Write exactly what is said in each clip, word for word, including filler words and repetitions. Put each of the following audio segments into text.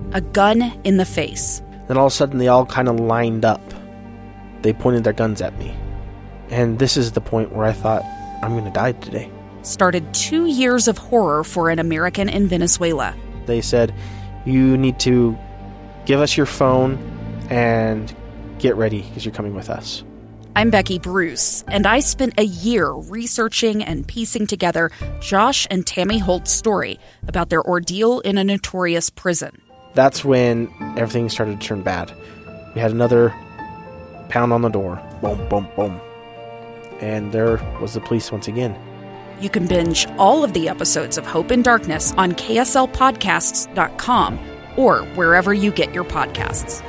a gun in the face. Then all of a sudden, they all kind of lined up. They pointed their guns at me. And this is the point where I thought, I'm going to die today. Started two years of horror for an American in Venezuela. They said, you need to give us your phone and get ready because you're coming with us. I'm Becky Bruce, and I spent a year researching and piecing together Josh and Tammy Holt's story about their ordeal in a notorious prison. That's when everything started to turn bad. We had another pound on the door. Boom, boom, boom. And there was the police once again. You can binge all of the episodes of Hope in Darkness on K S L podcasts dot com or wherever you get your podcasts.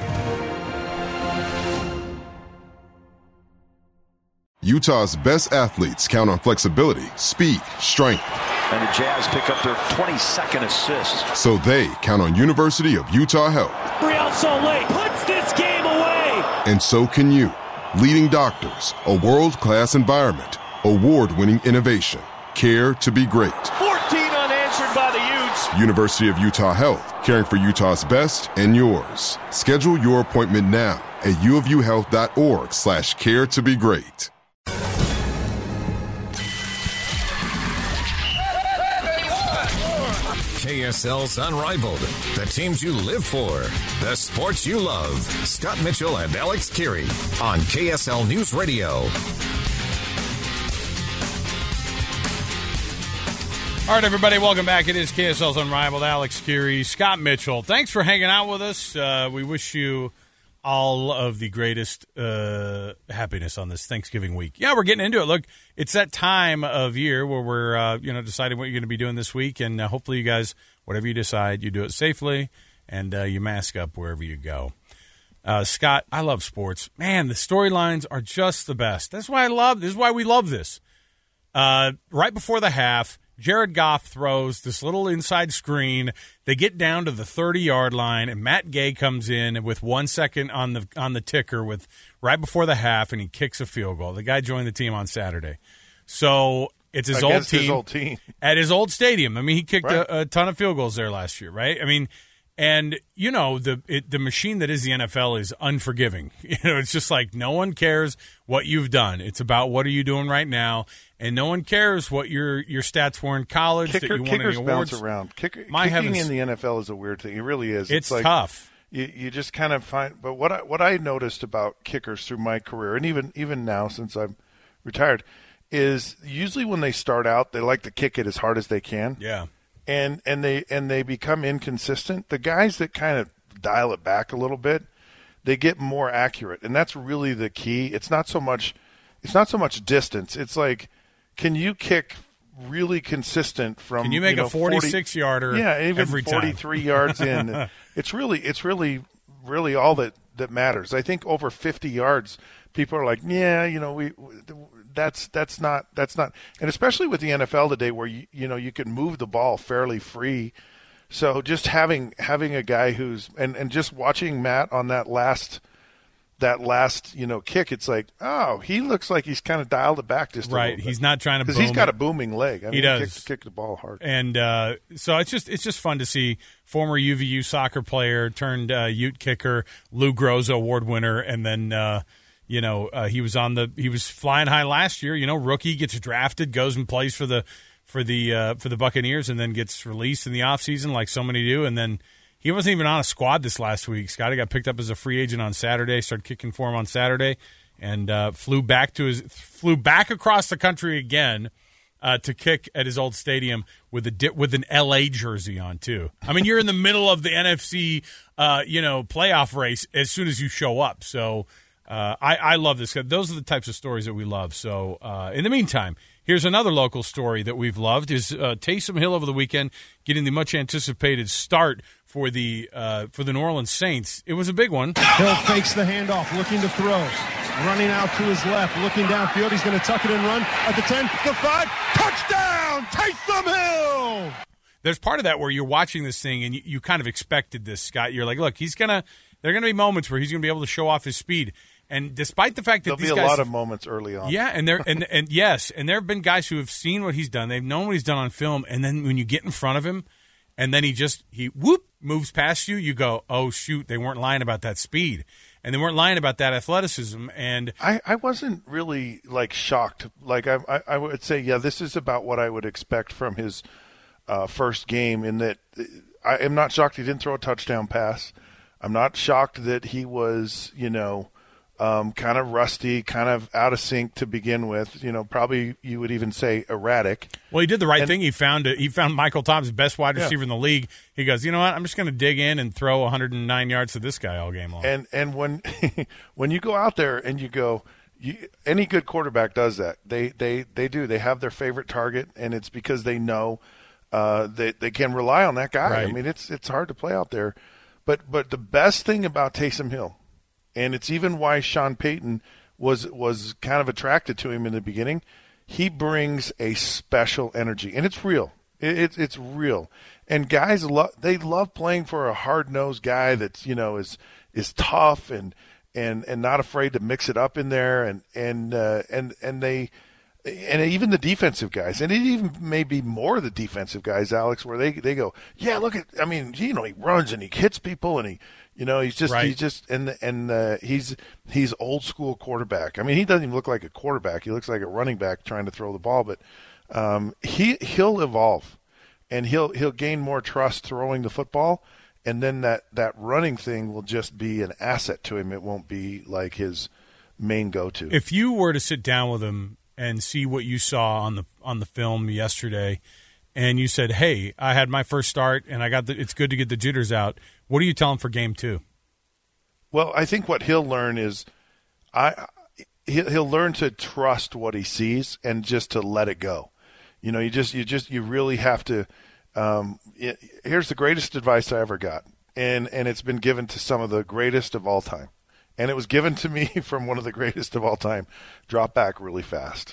Utah's best athletes count on flexibility, speed, strength. And the Jazz pick up their twenty-second assist. So they count on University of Utah Health. Real Salt Lake puts this game away. And so can you. Leading doctors, a world-class environment, award-winning innovation, care to be great. fourteen unanswered by the Utes. University of Utah Health, caring for Utah's best and yours. Schedule your appointment now at uofuhealth.org slash care to be great. K S L's Unrivaled. The teams you live for. The sports you love. Scott Mitchell and Alex Kirry on K S L News Radio. All right, everybody, welcome back. It is K S L's Unrivaled. Alex Kirry, Scott Mitchell. Thanks for hanging out with us. Uh, we wish you all of the greatest uh, happiness on this Thanksgiving week. Yeah, we're getting into it. Look, it's that time of year where we're uh, you know deciding what you're going to be doing this week, and uh, hopefully you guys, whatever you decide, you do it safely, and uh, you mask up wherever you go. Uh, Scott, I love sports. Man, the storylines are just the best. That's why I love this. Is why we love this. Uh, right before the half, Jared Goff throws this little inside screen. They get down to the thirty-yard line, and Matt Gay comes in with one second on the on the ticker with right before the half, and he kicks a field goal. The guy joined the team on Saturday. So it's his, old team, his old team at his old stadium. I mean, he kicked right. a, a ton of field goals there last year, right? I mean, and, you know, the it, the machine that is the N F L is unforgiving. You know, it's just like no one cares what you've done. It's about what are you doing right now. And no one cares what your your stats were in college. Kicker, that you won kickers any awards. bounce around. Kicker, My kicking heavens. in the N F L is a weird thing. It really is. It's, it's like tough. You, you just kind of find. But what I, what I noticed about kickers through my career, and even even now since I'm retired, is usually when they start out, they like to kick it as hard as they can. Yeah. And and they and they become inconsistent. The guys that kind of dial it back a little bit, they get more accurate, and that's really the key. It's not so much. It's not so much distance. It's like, can you kick really consistent from? Can you make you know, a forty-six yarder? Yeah, even every forty-three time. yards in. It's really, it's really, really all that, that matters. I think over fifty yards, people are like, yeah, you know, we, that's that's not that's not, and especially with the N F L today, where you you know you can move the ball fairly free. So just having having a guy who's and, and just watching Matt on that last. That last, you know, kick, it's like, oh, he looks like he's kind of dialed it back just a right. little bit. He's not trying to because boom he's got it. a booming leg. I he mean, does he kicks, kick the ball hard, and uh, so it's just it's just fun to see former U V U soccer player turned uh, Ute kicker Lou Groza award winner, and then uh, you know uh, he was on the he was flying high last year. You know, rookie gets drafted, goes and plays for the for the uh, for the Buccaneers, and then gets released in the offseason like so many do, and then. He wasn't even on a squad this last week. Scotty got picked up as a free agent on Saturday, started kicking for him on Saturday, and uh, flew back to his flew back across the country again uh, to kick at his old stadium with a with an L A jersey on too. I mean, you're in the middle of the N F C, uh, you know, playoff race as soon as you show up. So uh, I, I love this. Those are the types of stories that we love. So uh, in the meantime. Here's another local story that we've loved is uh, Taysom Hill over the weekend getting the much anticipated start for the uh, for the New Orleans Saints. It was a big one. Hill fakes the handoff, looking to throw, running out to his left, looking downfield. He's going to tuck it and run at the ten, the five, touchdown, Taysom Hill. There's part of that where you're watching this thing and you, you kind of expected this, Scott. You're like, look, he's gonna. There are going to be moments where he's going to be able to show off his speed. And despite the fact that There'll these be a guys, lot of moments early on. Yeah, and there and and yes, and there have been guys who have seen what he's done. They've known what he's done on film, and then when you get in front of him, and then he just he whoop moves past you. You go, oh shoot, they weren't lying about that speed, and they weren't lying about that athleticism. And I, I wasn't really like shocked. Like I, I I would say, yeah, this is about what I would expect from his uh, first game. In that, I am not shocked he didn't throw a touchdown pass. I'm not shocked that he was, you know. Um, kind of rusty, kind of out of sync to begin with. You know, probably you would even say erratic. Well, he did the right and, thing. He found a, he found Michael Thomas, best wide receiver yeah. in the league. He goes, you know what? I'm just going to dig in and throw one hundred nine yards to this guy all game long. And and when when you go out there and you go, you, any good quarterback does that. They they they do. They have their favorite target, and it's because they know uh, that they can rely on that guy. Right. I mean, it's it's hard to play out there, but but the best thing about Taysom Hill. And it's even why Sean Payton was was kind of attracted to him in the beginning. He brings a special energy, and it's real. It, it's it's real. And guys love they love playing for a hard nosed guy that's you know is is tough and and and not afraid to mix it up in there. And and uh, and and they and even the defensive guys, and it even may be more the defensive guys, Alex, where they they go, yeah, look at, I mean, you know, he runs and he hits people and he. You know, he's just right. he's just and and uh, he's he's old school quarterback. I mean, he doesn't even look like a quarterback. He looks like a running back trying to throw the ball. But um, he he'll evolve, and he'll he'll gain more trust throwing the football, and then that, that running thing will just be an asset to him. It won't be like his main go to. If you were to sit down with him and see what you saw on the on the film yesterday, and you said, "Hey, I had my first start, and I got the, it's good to get the jitters out." What do you tell him for game two? Well, I think what he'll learn is, I he'll, he'll learn to trust what he sees and just to let it go. You know, you just you just you really have to. Um, it, here's the greatest advice I ever got, and and it's been given to some of the greatest of all time, and it was given to me from one of the greatest of all time. Drop back really fast.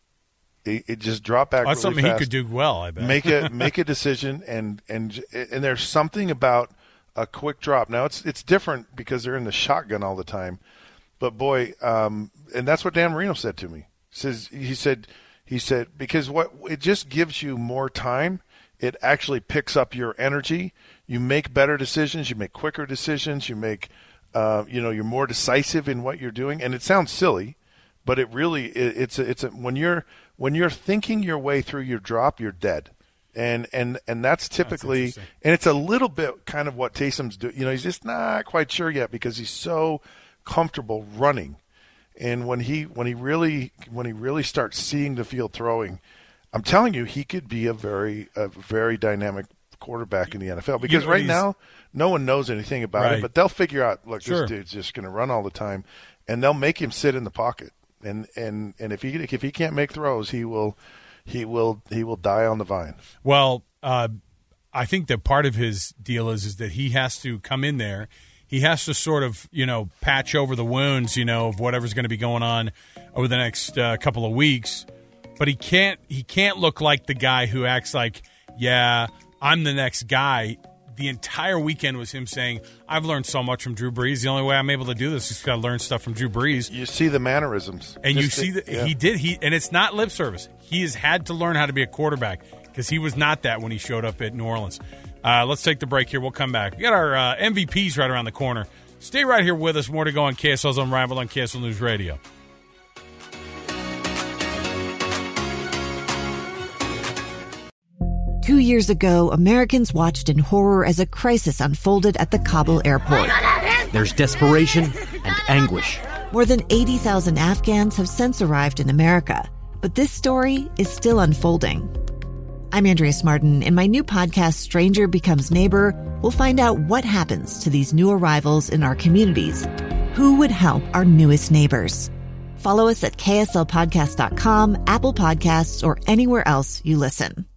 It, it just drop back. Oh, that's really something fast. he could do well. I bet. Make a make a decision, and and and there's something about a quick drop. Now it's it's different because they're in the shotgun all the time, but boy, um, and that's what Dan Marino said to me. He says he said he said because what it just gives you more time. It actually picks up your energy. You make better decisions. You make quicker decisions. You make, uh, you know, you're more decisive in what you're doing. And it sounds silly, but it really it, it's a, it's a, when you're when you're thinking your way through your drop, you're dead. And and and that's typically that's and it's a little bit kind of what Taysom's doing. You know, he's just not quite sure yet because he's so comfortable running. And when he when he really when he really starts seeing the field throwing, I'm telling you, he could be a very a very dynamic quarterback in the N F L. Because you know, right now, no one knows anything about right. it, but they'll figure out, look, sure. this dude's just going to run all the time, and they'll make him sit in the pocket. And and and if he if he can't make throws, he will. He will he will die on the vine. Well, uh, I think that part of his deal is is that he has to come in there. He has to sort of, you know, patch over the wounds, you know, of whatever's going to be going on over the next uh, couple of weeks. But he can't he can't look like the guy who acts like, yeah, I'm the next guy. The entire weekend was him saying, I've learned so much from Drew Brees. The only way I'm able to do this is to learn stuff from Drew Brees. You see the mannerisms. And Just you see the, that yeah. he did. He And it's not lip service. He has had to learn how to be a quarterback because he was not that when he showed up at New Orleans. Uh, let's take the break here. We'll come back. We got our uh, M V Ps right around the corner. Stay right here with us. More to go on K S L's Unrivaled on K S L News Radio. Two years ago, Americans watched in horror as a crisis unfolded at the Kabul airport. There's desperation and anguish. More than eighty thousand Afghans have since arrived in America, but this story is still unfolding. I'm Andrea Smartin. In my new podcast, Stranger Becomes Neighbor, we'll find out what happens to these new arrivals in our communities. Who would help our newest neighbors? Follow us at K S L podcast dot com, Apple Podcasts, or anywhere else you listen.